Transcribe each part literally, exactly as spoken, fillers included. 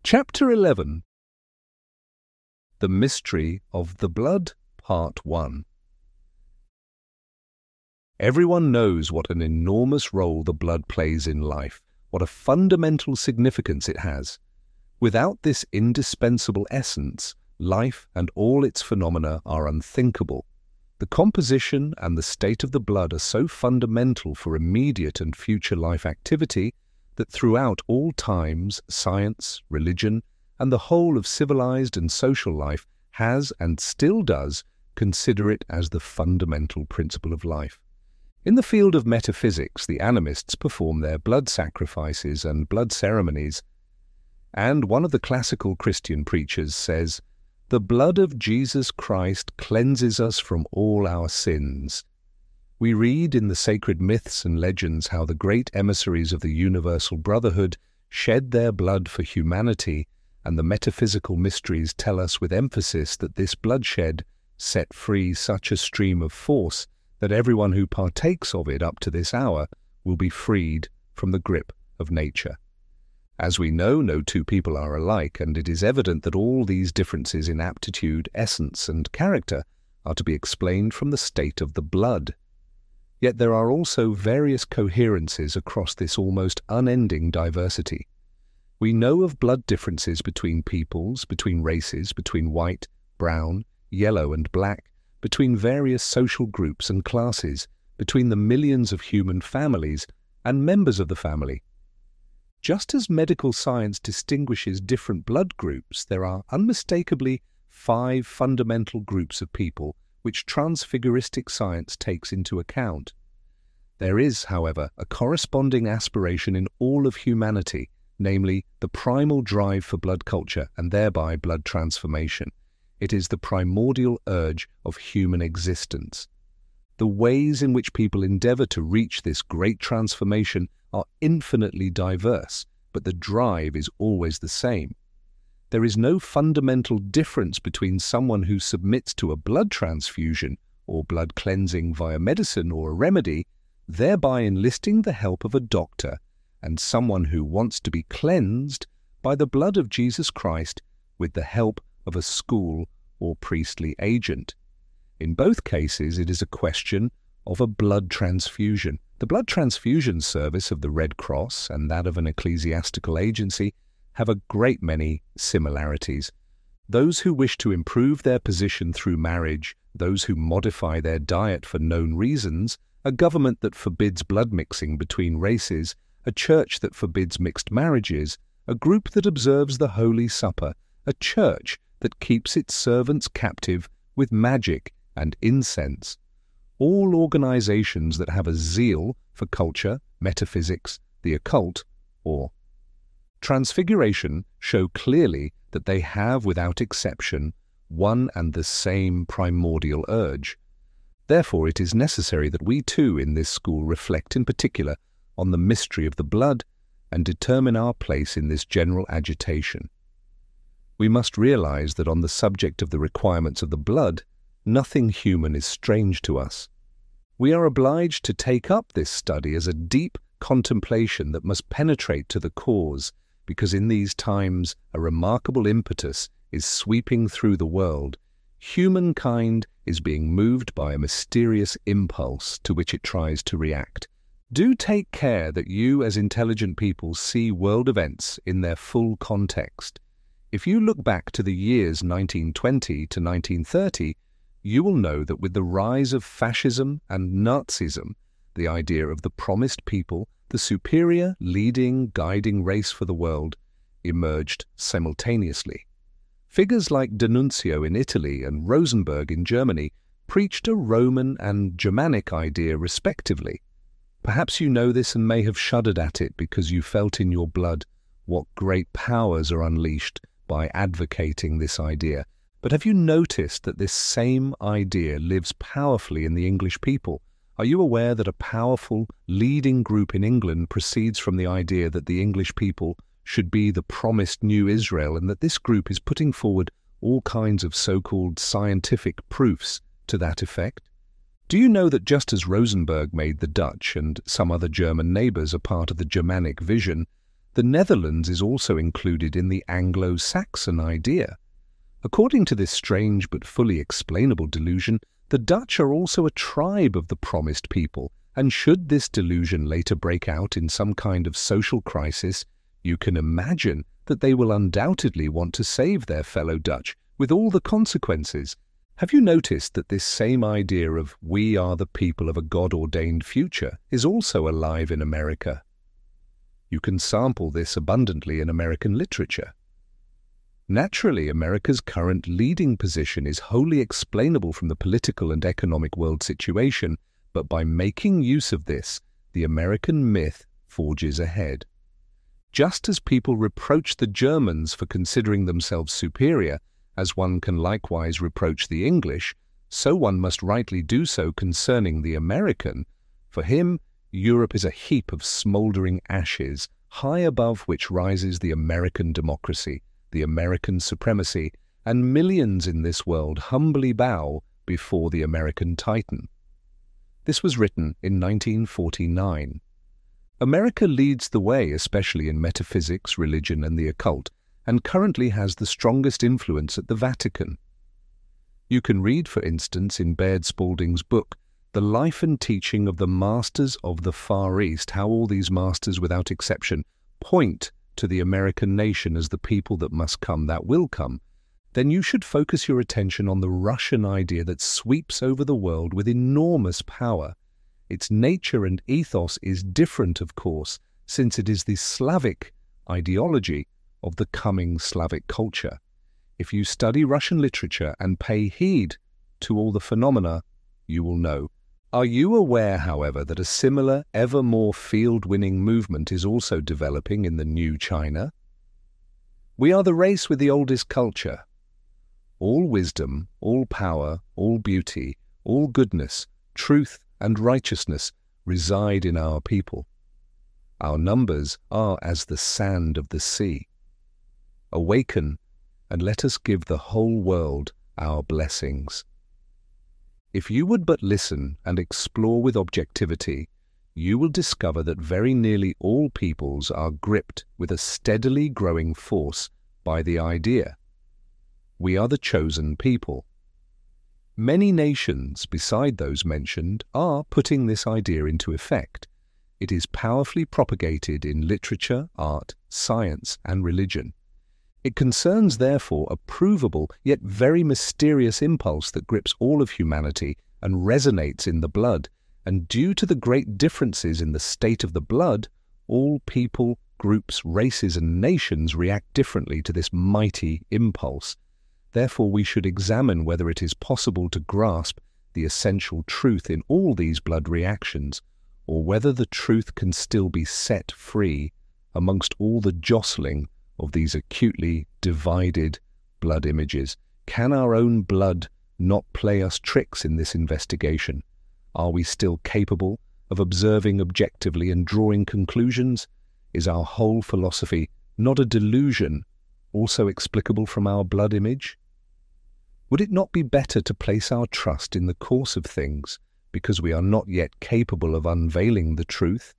Chapter eleven. The Mystery of the Blood, Part one. Everyone knows what an enormous role the blood plays in life, what a fundamental significance it has. Without this indispensable essence, life and all its phenomena are unthinkable. The composition and the state of the blood are so fundamental for immediate and future life activity that throughout all times, science, religion, and the whole of civilized and social life has and still does consider it as the fundamental principle of life. In the field of metaphysics, the animists perform their blood sacrifices and blood ceremonies, and one of the classical Christian preachers says, "The blood of Jesus Christ cleanses us from all our sins." We read in the sacred myths and legends how the great emissaries of the universal brotherhood shed their blood for humanity, and the metaphysical mysteries tell us with emphasis that this bloodshed set free such a stream of force that everyone who partakes of it up to this hour will be freed from the grip of nature. As we know, no two people are alike, and it is evident that all these differences in aptitude, essence, and character are to be explained from the state of the blood. Yet there are also various coherences across this almost unending diversity. We know of blood differences between peoples, between races, between white, brown, yellow, and black, between various social groups and classes, between the millions of human families and members of the family. Just as medical science distinguishes different blood groups, there are unmistakably five fundamental groups of people which transfiguristic science takes into account. There is, however, a corresponding aspiration in all of humanity, namely the primal drive for blood culture and thereby blood transformation. It is the primordial urge of human existence. The ways in which people endeavor to reach this great transformation are infinitely diverse, but the drive is always the same. There is no fundamental difference between someone who submits to a blood transfusion or blood cleansing via medicine or a remedy, thereby enlisting the help of a doctor, and someone who wants to be cleansed by the blood of Jesus Christ with the help of a school or priestly agent. In both cases, it is a question of a blood transfusion. The blood transfusion service of the Red Cross and that of an ecclesiastical agency have a great many similarities. Those who wish to improve their position through marriage, those who modify their diet for known reasons, a government that forbids blood mixing between races, a church that forbids mixed marriages, a group that observes the Holy Supper, a church that keeps its servants captive with magic and incense. All organizations that have a zeal for culture, metaphysics, the occult, or transfiguration show clearly that they have, without exception, one and the same primordial urge. Therefore, it is necessary that we too in this school reflect in particular on the mystery of the blood and determine our place in this general agitation. We must realize that on the subject of the requirements of the blood, nothing human is strange to us. We are obliged to take up this study as a deep contemplation that must penetrate to the cause, because in these times a remarkable impetus is sweeping through the world. Humankind is being moved by a mysterious impulse to which it tries to react. Do take care that you as intelligent people see world events in their full context. If you look back to the years nineteen twenty to nineteen thirty, you will know that with the rise of fascism and Nazism, the idea of the promised people, the superior, leading, guiding race for the world, emerged simultaneously. Figures like D'Annunzio in Italy and Rosenberg in Germany preached a Roman and Germanic idea respectively. Perhaps you know this and may have shuddered at it because you felt in your blood what great powers are unleashed by advocating this idea. But have you noticed that this same idea lives powerfully in the English people? Are you aware that a powerful, leading group in England proceeds from the idea that the English people should be the promised new Israel, and that this group is putting forward all kinds of so-called scientific proofs to that effect? Do you know that just as Rosenberg made the Dutch and some other German neighbours a part of the Germanic vision, The Netherlands is also included in the Anglo-Saxon idea. According to this strange but fully explainable delusion, the Dutch are also a tribe of the promised people, and should this delusion later break out in some kind of social crisis, you can imagine that they will undoubtedly want to save their fellow Dutch, with all the consequences. Have you noticed that this same idea of "we are the people of a God-ordained future" is also alive in America? You can sample this abundantly in American literature. Naturally, America's current leading position is wholly explainable from the political and economic world situation, but by making use of this, the American myth forges ahead. Just as people reproach the Germans for considering themselves superior, as one can likewise reproach the English, so one must rightly do so concerning the American. For him, Europe is a heap of smouldering ashes, high above which rises the American democracy, the American supremacy, and millions in this world humbly bow before the American Titan. This was written in nineteen forty-nine. America leads the way, especially in metaphysics, religion, and the occult, and currently has the strongest influence at the Vatican. You can read, for instance, in Baird Spalding's book, The Life and Teaching of the Masters of the Far East, how all these masters, without exception, point to the American nation as the people that must come, that will come. Then you should focus your attention on the Russian idea that sweeps over the world with enormous power. Its nature and ethos is different, of course, since it is the Slavic ideology of the coming Slavic culture. If you study Russian literature and pay heed to all the phenomena, you will know. Are you aware, however, that a similar, ever more field-winning movement is also developing in the new China? We are the race with the oldest culture. All wisdom, all power, all beauty, all goodness, truth, and righteousness reside in our people. Our numbers are as the sand of the sea. Awaken, and let us give the whole world our blessings. If you would but listen and explore with objectivity, you will discover that very nearly all peoples are gripped with a steadily growing force by the idea. We are the chosen people. Many nations, beside those mentioned, are putting this idea into effect. It is powerfully propagated in literature, art, science, and religion. It concerns, therefore, a provable yet very mysterious impulse that grips all of humanity and resonates in the blood, and due to the great differences in the state of the blood, all people, groups, races, and nations react differently to this mighty impulse. Therefore, we should examine whether it is possible to grasp the essential truth in all these blood reactions, or whether the truth can still be set free amongst all the jostling of these acutely divided blood images. Can our own blood not play us tricks in this investigation? Are we still capable of observing objectively and drawing conclusions? Is our whole philosophy not a delusion, also explicable from our blood image? Would it not be better to place our trust in the course of things, because we are not yet capable of unveiling the truth?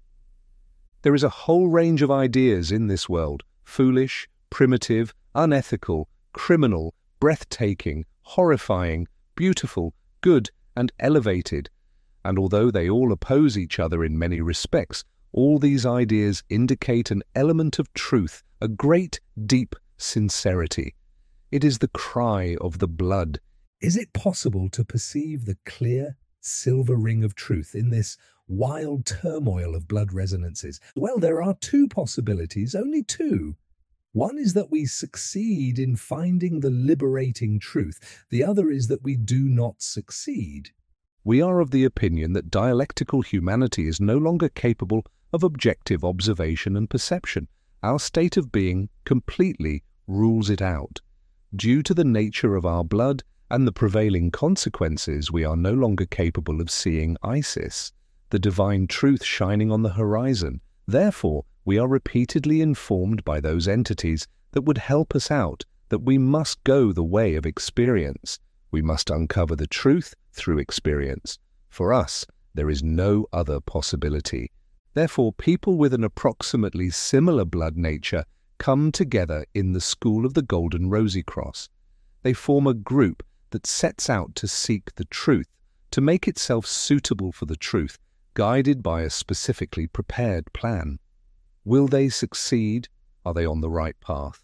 There is a whole range of ideas in this world, foolish, primitive, unethical, criminal, breathtaking, horrifying, beautiful, good, and elevated. And although they all oppose each other in many respects, all these ideas indicate an element of truth, a great, deep sincerity. It is the cry of the blood. Is it possible to perceive the clear, silver ring of truth in this wild turmoil of blood resonances? Well, there are two possibilities, only two. One is that we succeed in finding the liberating truth. The other is that we do not succeed. We are of the opinion that dialectical humanity is no longer capable of objective observation and perception. Our state of being completely rules it out. Due to the nature of our blood and the prevailing consequences, we are no longer capable of seeing Isis, the divine truth shining on the horizon. Therefore, we are repeatedly informed by those entities that would help us out that we must go the way of experience. We must uncover the truth through experience. For us, there is no other possibility. Therefore, people with an approximately similar blood nature come together in the School of the Golden Rosy Cross. They form a group that sets out to seek the truth, to make itself suitable for the truth, guided by a specifically prepared plan. Will they succeed? Are they on the right path?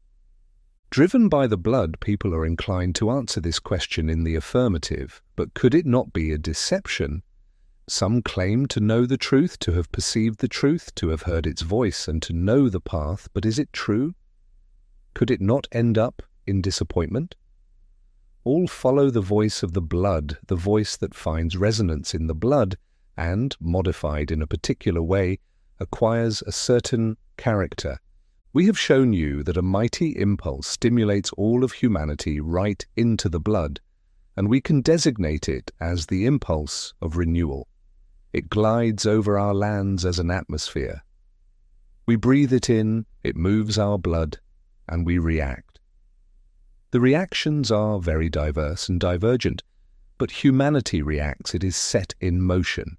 Driven by the blood, people are inclined to answer this question in the affirmative, but could it not be a deception? Some claim to know the truth, to have perceived the truth, to have heard its voice, and to know the path, but is it true? Could it not end up in disappointment? All follow the voice of the blood, the voice that finds resonance in the blood and, modified in a particular way, acquires a certain character. We have shown you that a mighty impulse stimulates all of humanity right into the blood, and we can designate it as the impulse of renewal. It glides over our lands as an atmosphere. We breathe it in, it moves our blood, and we react. The reactions are very diverse and divergent, but humanity reacts, it is set in motion.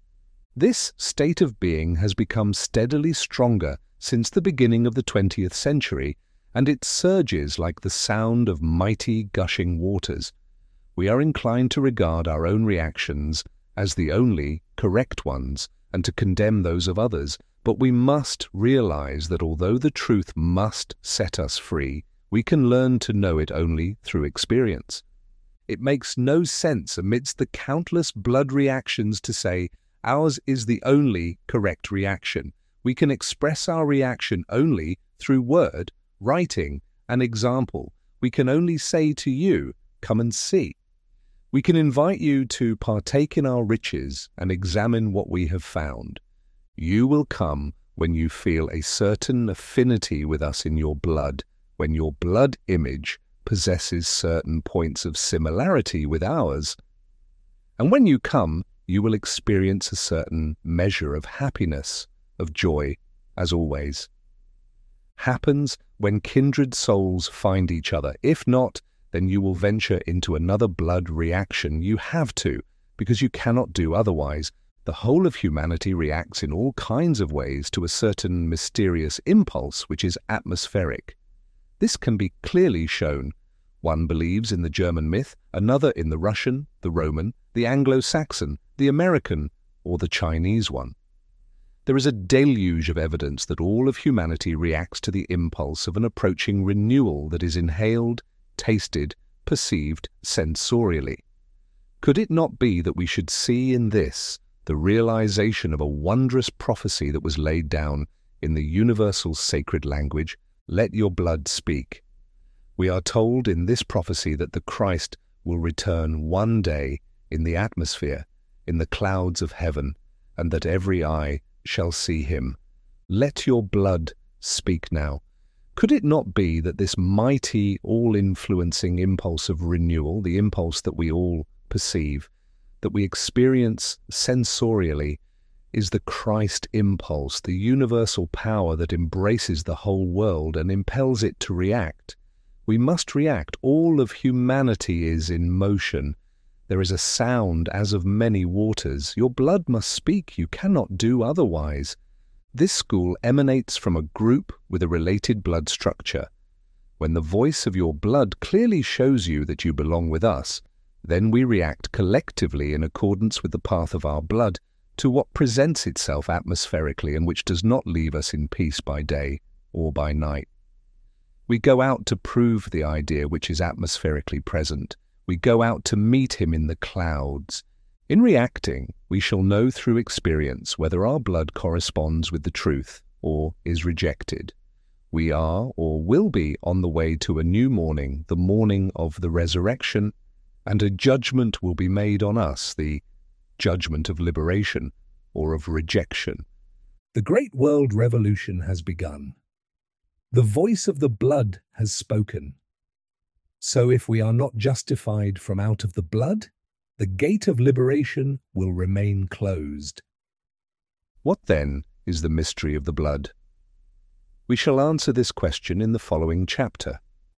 This state of being has become steadily stronger since the beginning of the twentieth century, and it surges like the sound of mighty gushing waters. We are inclined to regard our own reactions as the only correct ones and to condemn those of others, but we must realize that although the truth must set us free, we can learn to know it only through experience. It makes no sense amidst the countless blood reactions to say, ours is the only correct reaction. We can express our reaction only through word, writing, and example. We can only say to you, come and see. We can invite you to partake in our riches and examine what we have found. You will come when you feel a certain affinity with us in your blood, when your blood image possesses certain points of similarity with ours. And when you come, you will experience a certain measure of happiness, of joy, as always. Happens when kindred souls find each other. If not, then you will venture into another blood reaction. You have to, because you cannot do otherwise. The whole of humanity reacts in all kinds of ways to a certain mysterious impulse which is atmospheric. This can be clearly shown. One believes in the German myth, another in the Russian, the Roman, the Anglo-Saxon, the American, or the Chinese one. There is a deluge of evidence that all of humanity reacts to the impulse of an approaching renewal that is inhaled, tasted, perceived sensorially. Could it not be that we should see in this the realization of a wondrous prophecy that was laid down in the universal sacred language, "Let your blood speak"? We are told in this prophecy that the Christ will return one day in the atmosphere, in the clouds of heaven, and that every eye shall see him. Let your blood speak now. Could it not be that this mighty, all-influencing impulse of renewal, the impulse that we all perceive, that we experience sensorially, is the Christ impulse, the universal power that embraces the whole world and impels it to react? We must react. All of humanity is in motion. There is a sound as of many waters. Your blood must speak. You cannot do otherwise. This school emanates from a group with a related blood structure. When the voice of your blood clearly shows you that you belong with us, then we react collectively in accordance with the path of our blood to what presents itself atmospherically and which does not leave us in peace by day or by night. We go out to prove the idea which is atmospherically present. We go out to meet him in the clouds. In reacting, we shall know through experience whether our blood corresponds with the truth or is rejected. We are or will be on the way to a new morning, the morning of the resurrection, and a judgment will be made on us, the judgment of liberation or of rejection. The great world revolution has begun. The voice of the blood has spoken. So if we are not justified from out of the blood, the gate of liberation will remain closed. What then is the mystery of the blood? We shall answer this question in the following chapter.